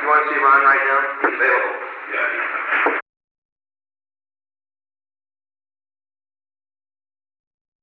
going to see Ron right now? He's available. Yeah.